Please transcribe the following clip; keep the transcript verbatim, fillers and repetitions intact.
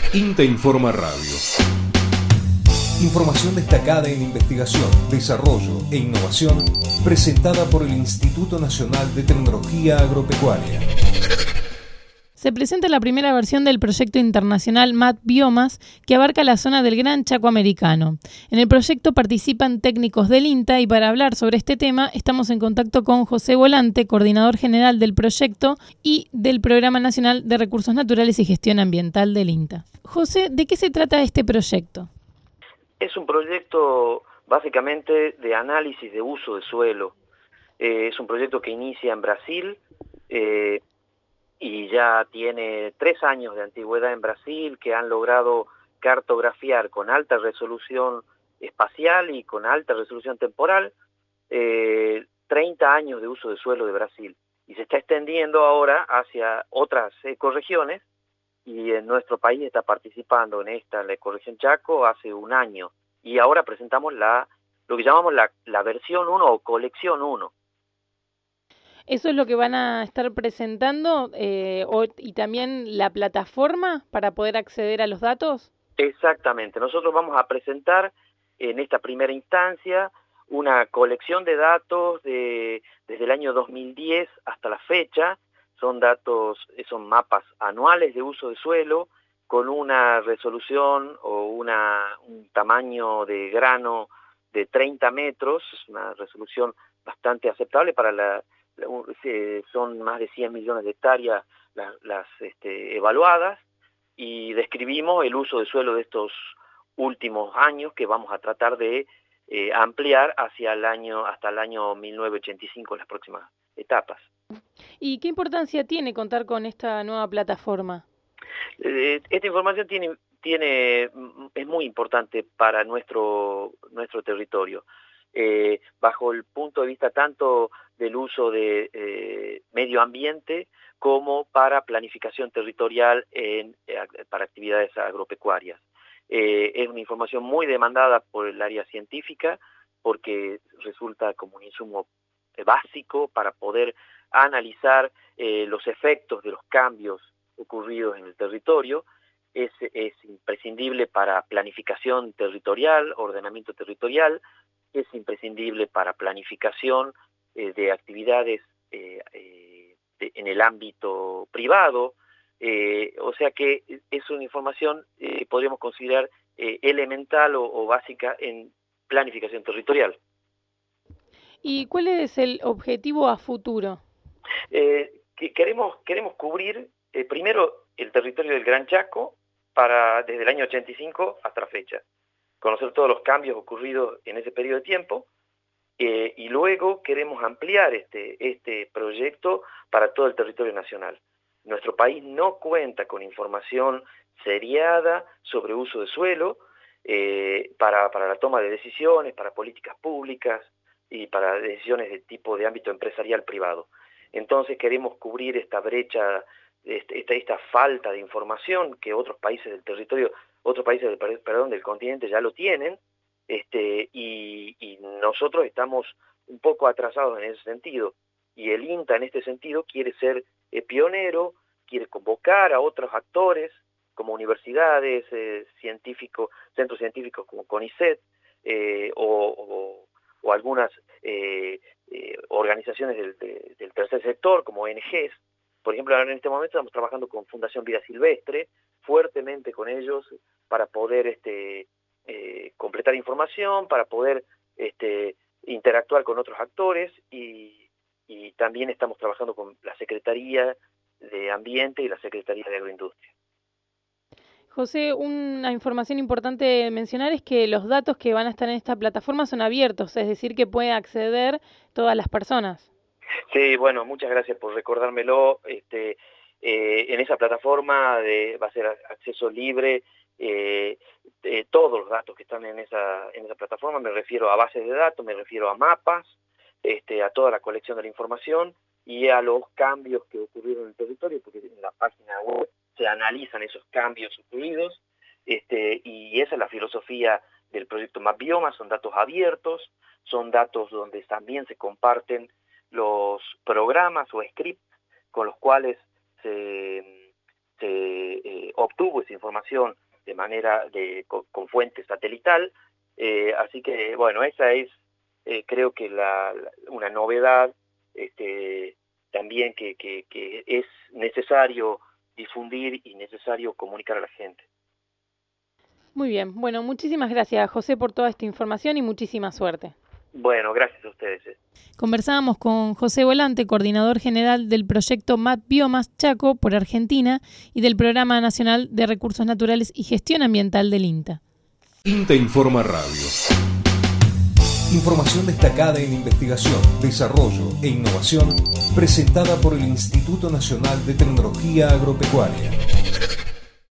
INTA Informa Radio. Información destacada en investigación, desarrollo e innovación presentada por el Instituto Nacional de Tecnología Agropecuaria. Se presenta la primera versión del proyecto internacional MatBiomas que abarca la zona del Gran Chaco Americano. En el proyecto participan técnicos del INTA y para hablar sobre este tema estamos en contacto con José Volante, coordinador general del proyecto y del Programa Nacional de Recursos Naturales y Gestión Ambiental del INTA. José, ¿de qué se trata este proyecto? Es un proyecto básicamente de análisis de uso de suelo. Eh, es un proyecto que inicia en Brasil, eh, y ya tiene tres años de antigüedad en Brasil, que han logrado cartografiar con alta resolución espacial y con alta resolución temporal eh, treinta años de uso de suelo de Brasil. Y se está extendiendo ahora hacia otras ecorregiones, y en nuestro país está participando en esta, la ecorregión Chaco, hace un año. Y ahora presentamos la lo que llamamos la, la versión uno o colección uno. ¿Eso es lo que van a estar presentando eh, o, y también la plataforma para poder acceder a los datos? Exactamente. Nosotros vamos a presentar en esta primera instancia una colección de datos de, desde el año dos mil diez hasta la fecha. Son datos, son mapas anuales de uso de suelo con una resolución o una, un tamaño de grano de treinta metros, es una resolución bastante aceptable para la... son más de cien millones de hectáreas las, las este, evaluadas, y describimos el uso de suelo de estos últimos años que vamos a tratar de eh, ampliar hacia el año hasta el año mil novecientos ochenta y cinco en las próximas etapas. ¿Y qué importancia tiene contar con esta nueva plataforma? Eh, esta información tiene tiene es muy importante para nuestro nuestro territorio. Eh, bajo el punto de vista tanto del uso de eh, medio ambiente como para planificación territorial en, eh, para actividades agropecuarias. Eh, es una información muy demandada por el área científica porque resulta como un insumo básico para poder analizar eh, los efectos de los cambios ocurridos en el territorio. Es, es imprescindible para planificación territorial, ordenamiento territorial, es imprescindible para planificación eh, de actividades eh, eh, de, en el ámbito privado, eh, o sea que es una información que eh, podríamos considerar eh, elemental o, o básica en planificación territorial. ¿Y cuál es el objetivo a futuro? Eh, que queremos, queremos cubrir eh, primero el territorio del Gran Chaco para desde el año ochenta y cinco hasta la fecha. Conocer todos los cambios ocurridos en ese periodo de tiempo, eh, y luego queremos ampliar este, este proyecto para todo el territorio nacional. Nuestro país no cuenta con información seriada sobre uso de suelo eh, para, para la toma de decisiones, para políticas públicas y para decisiones de tipo de ámbito empresarial privado. Entonces queremos cubrir esta brecha, esta, esta falta de información que otros países del territorio otros países del, perdón, del continente ya lo tienen, este, y, y nosotros estamos un poco atrasados en ese sentido, y el INTA en este sentido quiere ser eh, pionero, quiere convocar a otros actores como universidades, eh, científicos, centros científicos como CONICET, eh, o, o, o algunas eh, eh, organizaciones del, de, del tercer sector como O N Ges. Por ejemplo, en este momento estamos trabajando con Fundación Vida Silvestre, fuertemente con ellos para poder este, eh, completar información, para poder este, interactuar con otros actores, y, y también estamos trabajando con la Secretaría de Ambiente y la Secretaría de Agroindustria. José, una información importante mencionar es que los datos que van a estar en esta plataforma son abiertos, es decir, que pueden acceder todas las personas. Sí, bueno, muchas gracias por recordármelo. Este, eh, en esa plataforma de, va a ser acceso libre eh, de todos los datos que están en esa, en esa plataforma. Me refiero a bases de datos, me refiero a mapas, este, a toda la colección de la información y a los cambios que ocurrieron en el territorio, porque en la página web se analizan esos cambios ocurridos, este, y esa es la filosofía del proyecto MatBiomas. Son datos abiertos, son datos donde también se comparten los programas o scripts con los cuales se, se eh, obtuvo esa información de manera de con, con fuente satelital, eh, así que bueno, esa es eh, creo que la, la, una novedad este, también que, que, que es necesario difundir y necesario comunicar a la gente. Muy bien, bueno, muchísimas gracias, José, por toda esta información y muchísima suerte. Bueno, gracias a ustedes. Eh. Conversábamos con José Volante, coordinador general del proyecto MatBiomas Chaco por Argentina y del Programa Nacional de Recursos Naturales y Gestión Ambiental del INTA. INTA Informa Radio. Información destacada en investigación, desarrollo e innovación presentada por el Instituto Nacional de Tecnología Agropecuaria.